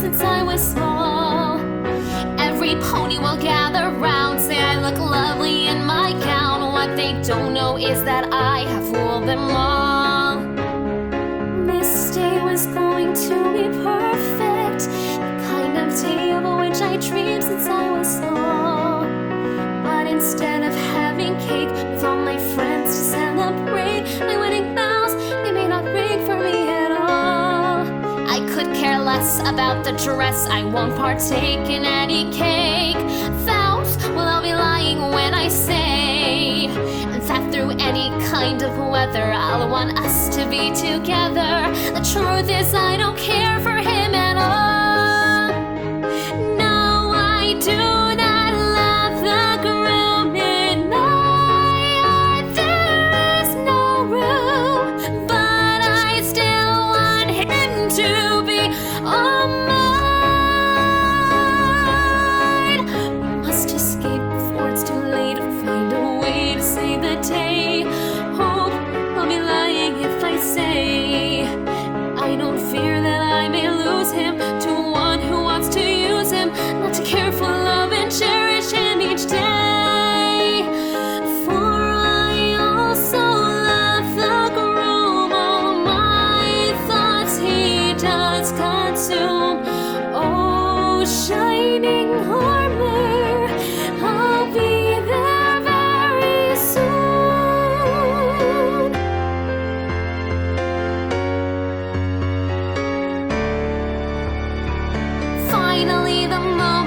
since I was small. Every pony will gather round, say I look lovely in my gown. What they don't know is that I have fooled them all. This day was going to be perfect, the kind of day of which I dreamed since I was small. But instead of having cake with all my friends to celebrate my wedding bells, they may not ring for me at all. I could care less about the dress, I won't partake in any cake. Vows, well, I'll be lying when I say that through any kind of weather I'll want us to be together. The truth is I don't care for him at all. No, I do not love the groom in my heart. There is no room, but I still want him to be all mine. Must escape before it's too late, find a way to save the day. Hope I'll be lying if I say I don't fear that I may lose him to one who wants to use him, not to care for love and cherish him each day. For I also love the groom, all my thoughts he does consume. Oh, shining armor, I'll be there very soon. Finally, the moment